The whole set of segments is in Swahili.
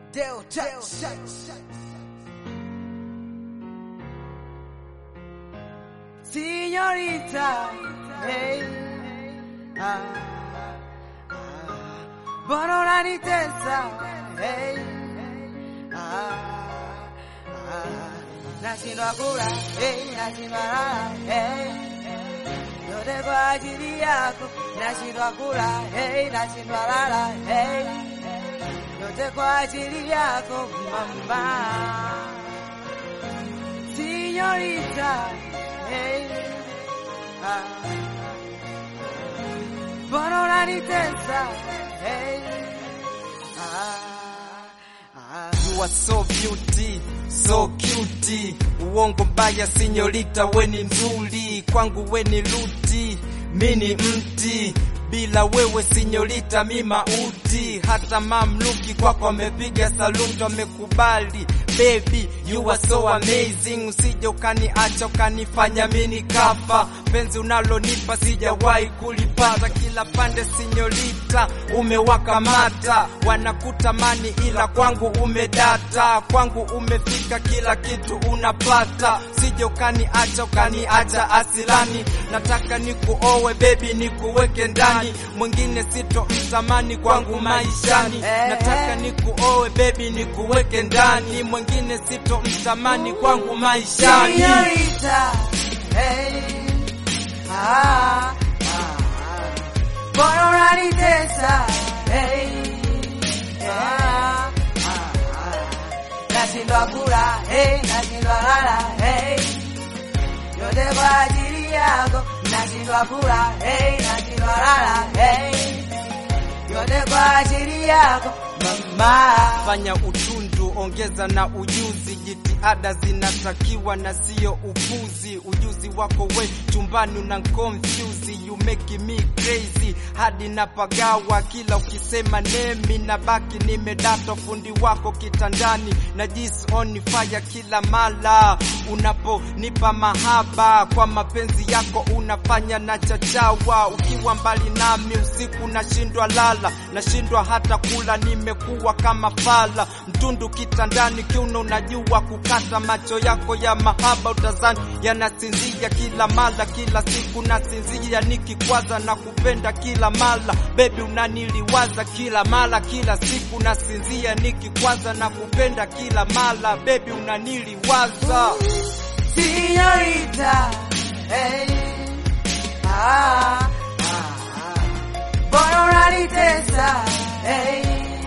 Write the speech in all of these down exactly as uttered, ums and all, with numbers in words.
Dale Touch. Señorita, hey, ah, ah, Bonora ni tesa, hey, ah, ah, nashindwa kula, hey, nashindwa lala, hey, yote kwa ajili yako, nashindwa kula, hey, nashindwa lala, hey, yote kwa ajili yako, mama, señorita. Hey, ah, Bonora ni tesa, hey, ah, ah. You are so beauty, so cute. Uongo mbaya señorita, we ni nzuri, kwangu we ni luti, mini mti. Bila wewe señorita mi mauti, hata mamluki kwako amepiga saluti, amekubali. Baby, you are so amazing, usije ukaniacha ukanifanya mimi kafa. Penzi unalonipa sijawahi kulipata, kila pande señorita umewakamata. Wanakutamani ila kwangu umedata, kwangu umefika kila kitu unapata. Usije ukaniacha ukaniacha asilani, nataka nikuowe baby nikuweke ndani, mwingine sito mtamani kwangu maishani. Nataka nikuowe baby nikuweke ndani, mwingine sito mtamani kwangu maishani. Señorita, hey, ah, ah, Bonora ni tesa, hey, ah, ah, nashindwa kula, hey, nashindwa lala, hey, yote kwa ajili yako, nashindwa kula, hey, nashindwa lala, hey, yote kwa ajili yako, mama. Fanya utundu, ongeza na ujuzi, jitihada zinatakiwa na sio upuzi. Ujuzi wako we chumbani una confuse, you make me crazy hadi napagawa. Kila ukisema nemi na baki nimedata, fundi wako kitandani na jisi on fire kila mala. Unaponipa mahaba kwa mapenzi yako unafanya na chachawa. Ukiwa mbali nami usiku nashindwa lala, nashindwa hata kula, nimekuwa kama fala. Mtundu kitandani kiuno unajua kukata, macho yako ya mahaba utazani yanasinzia kila mala. Kila siku nasinzia nikikwaza na kupenda kila mala. Baby unaniliwaza kila mala, kila siku nasinzia nikikwaza na kupenda kila mala. Baby unaniliwaza. Señorita, hey, ah, ah, Bonora ni tesa, hey,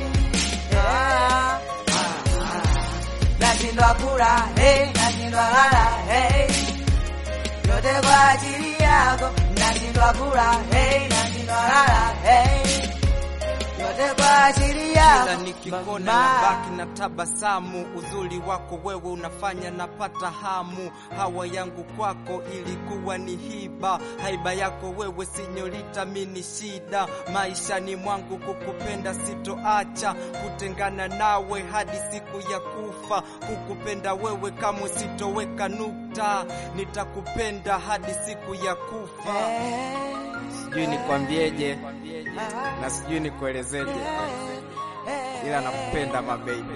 ah, ah, nashindwa kula, hey, nashindwa lala, hey, yote kwa ajili yako, nashindwa kula, hey, nashindwa lala, hey, yote kwa ajili yako. Kila nikikona na baki na tabasamu, uzuri wako wewe unafanya napata hamu. Hawa yangu kwako ilikuwa ni hiba, haiba yako wewe señorita mini shida. Maishani mwangu kukupenda sitoacha, kutengana nawe hadi siku ya kufa. Kukupenda wewe kamwe sitoweka nukta, nitakupenda hadi siku ya kufa. Sijui nikwambieje na sijui nikuelezeje, ila nakupenda my baby.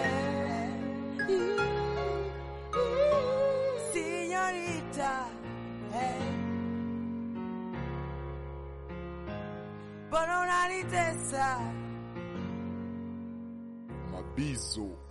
Señorita, hey, Bonora ni tesa, Mabizo.